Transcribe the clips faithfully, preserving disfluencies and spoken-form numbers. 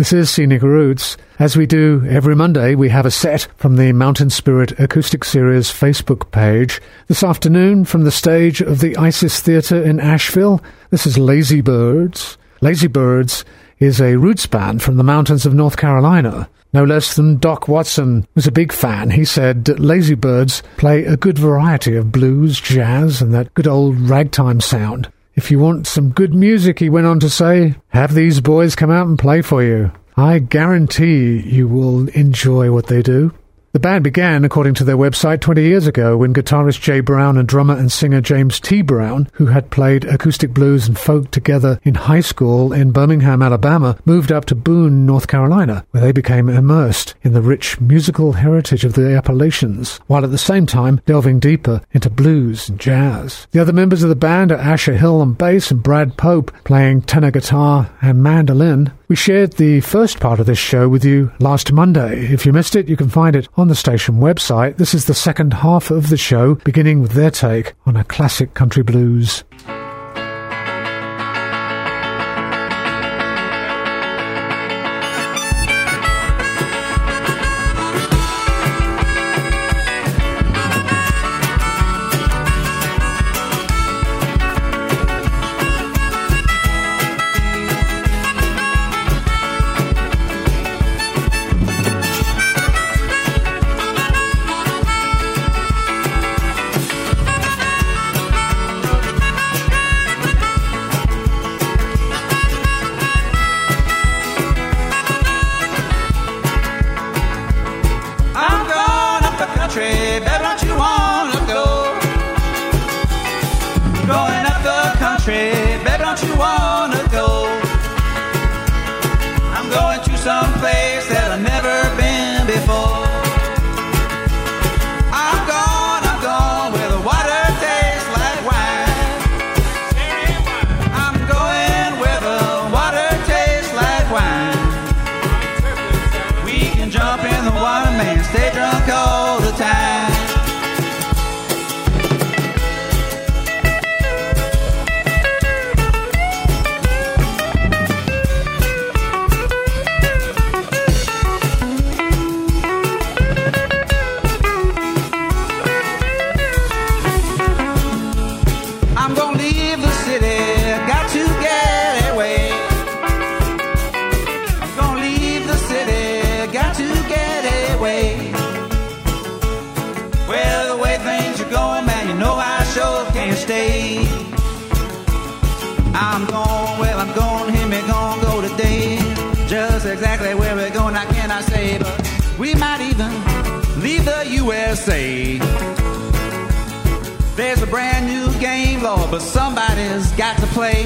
This is Scenic Roots. As we do every Monday, we have a set from the Mountain Spirit Acoustic Series Facebook page. This afternoon, from the stage of the Isis Theatre in Asheville, this is Lazy Birds. Lazy Birds is a roots band from the mountains of North Carolina. No less than Doc Watson was a big fan. He said Lazy Birds play a good variety of blues, jazz, and that good old ragtime sound. If you want some good music, he went on to say, have these boys come out and play for you. I guarantee you will enjoy what they do. The band began, according to their website, twenty years ago when guitarist Jay Brown and drummer and singer James T. Brown, who had played acoustic blues and folk together in high school in Birmingham, Alabama, moved up to Boone, North Carolina, where they became immersed in the rich musical heritage of the Appalachians, while at the same time delving deeper into blues and jazz. The other members of the band are Asher Hill on bass and Brad Pope playing tenor guitar and mandolin. We shared the first part of this show with you last Monday. If you missed it, you can find it on the station website. This is the second half of the show, beginning with their take on a classic country blues. Exactly where we're going, I cannot say, but we might even leave the U S A. There's a brand new game, Lord, but somebody's got to play.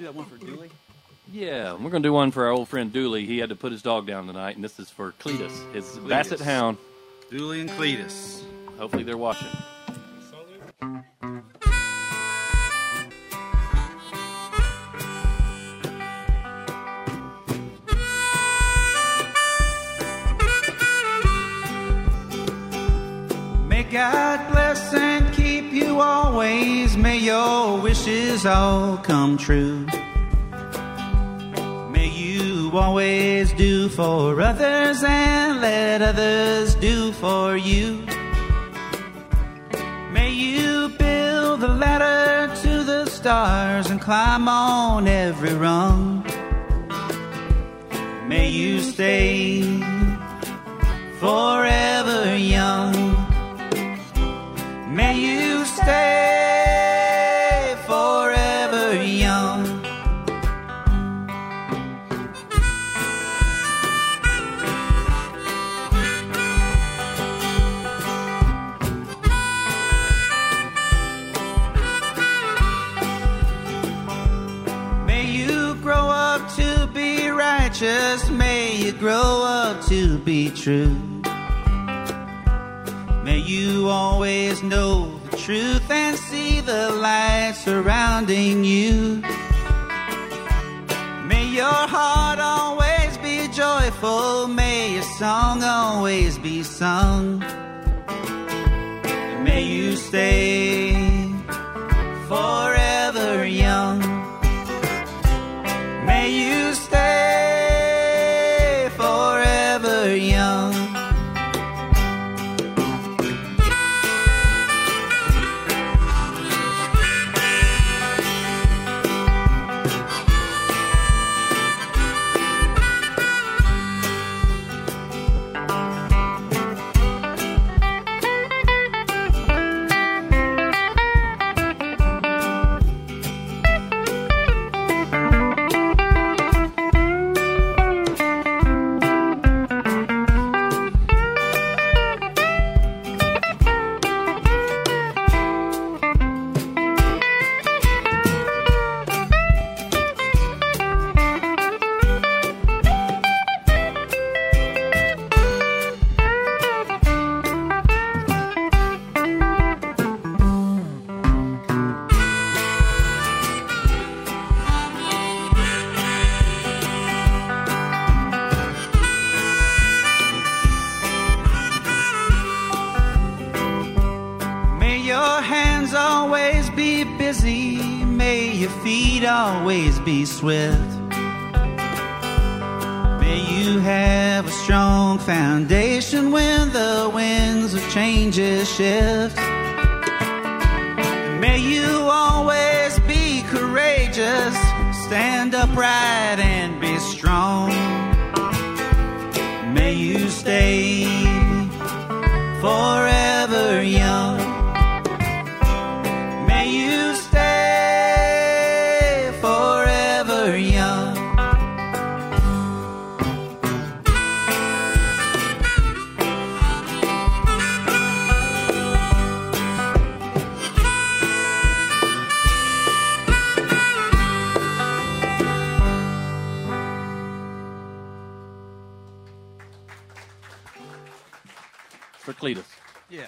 got one for Dooley? Yeah, we're going to do one for our old friend Dooley. He had to put his dog down tonight, and this is for Cletus, his Cletus. Basset hound. Dooley and Cletus. Hopefully they're watching. May God bless and keep you always. May your wishes all come true. May you always do for others and let others do for you. May you build the ladder to the stars and climb on every rung. May you stay forever young. May you stay forever young. May you grow up to be righteous. May you grow up to be true. May you always know the truth and see the light surrounding you. May your heart always be joyful. May your song always be sung. And may you stay forever young. May you stay forever young. Always be swift. May you have a strong foundation when the winds of changes shift. May you always be courageous, stand upright and be strong. May you stay forever young. May you stay young. For Cletus. Yeah.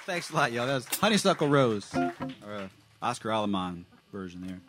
thanks a lot, y'all. That was Honeysuckle Rose, or uh, Oscar Aleman version there.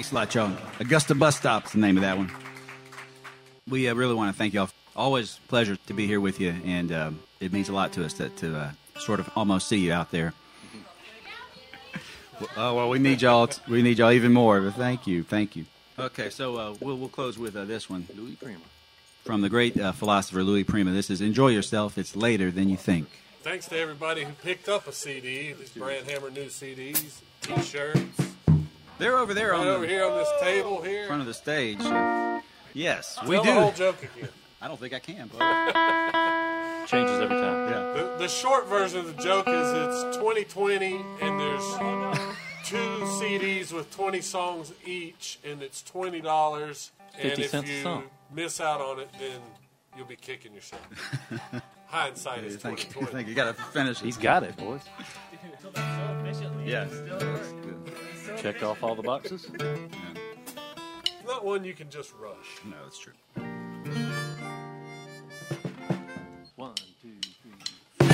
Thanks a lot, y'all. Augusta Bus Stop's the name of that one. We uh, really want to thank y'all. Always a pleasure to be here with you, and um, it means a lot to us to, to uh, sort of almost see you out there. Oh, well, we need y'all. T- we need y'all even more. But thank you, thank you. Okay, so uh, we'll we'll close with uh, this one, Louis Prima, from the great uh, philosopher Louis Prima. This is "Enjoy Yourself. It's later than you think." Thanks to everybody who picked up a C D. These Brand Hammer new C Ds, T-shirts. They're over there Right on over the here on this table here. front of the stage. Yes, we Tell do. the whole joke again. I don't think I can. But changes every time. yeah. The, the short version of the joke is it's twenty twenty and there's two C Ds with twenty songs each, and it's twenty dollars. And fifty if cents a you song. miss out on it, then you'll be kicking yourself. Hindsight is twenty Thank you. twenty. Thank you. Got to finish. He's got it, boys. Yes. Checked off all the boxes. Not one you can just rush. No, that's true. One, two, three.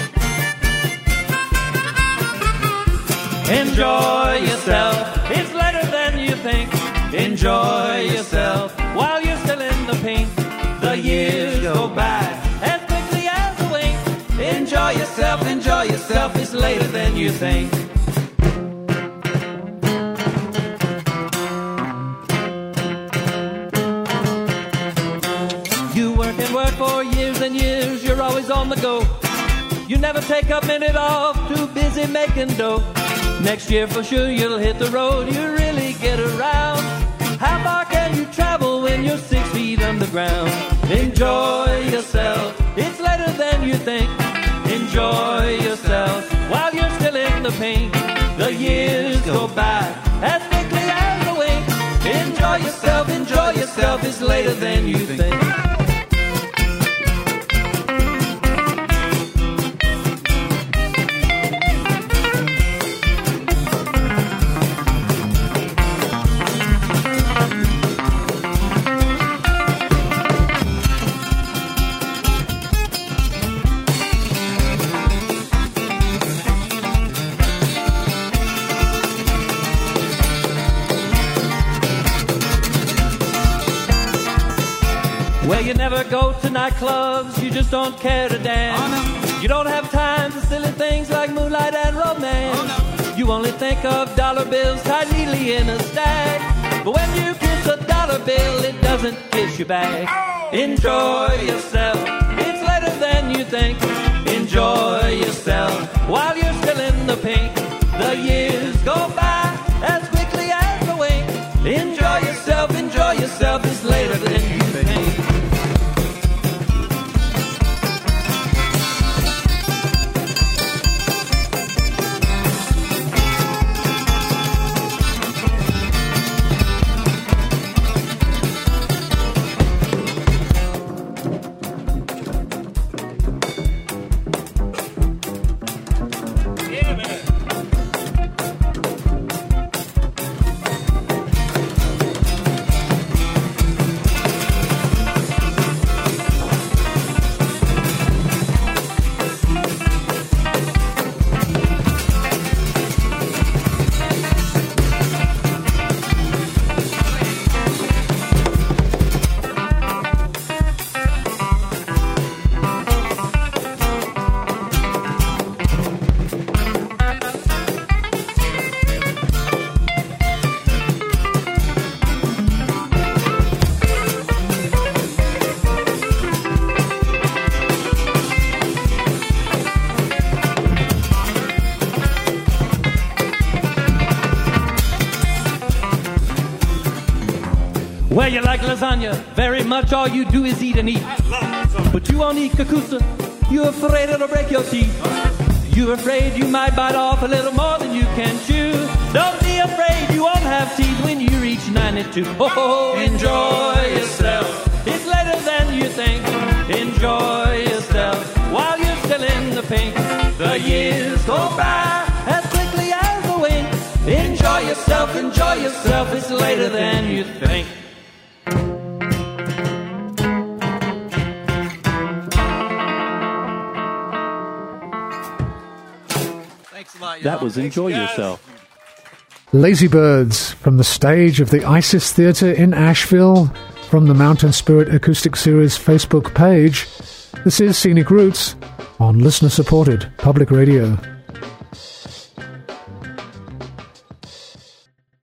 Enjoy yourself, it's later than you think. Enjoy yourself while you're still in the pink. The years go by as quickly as a wink. Enjoy yourself, enjoy yourself, it's later than you think. You work and work for years and years, you're always on the go. You never take a minute off, too busy making dough. Next year for sure you'll hit the road, you really get around. How far can you travel when you're six feet underground? Enjoy yourself, it's later than you think. Enjoy yourself while you're still in the pink. The years go by as quickly as a wink. Enjoy yourself, enjoy yourself, it's later than you think. Well, you never go to nightclubs, you just don't care to dance. Oh, no. You don't have time for silly things like moonlight and romance. Oh, no. You only think of dollar bills tied neatly in a stack. But when you kiss a dollar bill, it doesn't kiss you back. Oh. Enjoy yourself, it's later than you think. Enjoy yourself while you're still in the pink. The years go by as quickly as a wink. Enjoy yourself, enjoy yourself, it's later than you think. Well, you like lasagna very much, all you do is eat and eat. But you won't eat kakusa, you're afraid it'll break your teeth. You're afraid you might bite off a little more than you can chew. Don't be afraid you won't have teeth when you reach ninety-two. Oh, enjoy yourself, it's later than you think. Enjoy yourself while you're still in the pink. The years go by as quickly as a wink. Enjoy yourself, enjoy yourself, it's later than you think. Thanks a lot, y'all. That was Thanks, Enjoy guys. Yourself. Lazy Birds from the stage of the Isis Theatre in Asheville, from the Mountain Spirit Acoustic Series Facebook page. This is Scenic Roots on listener-supported public radio.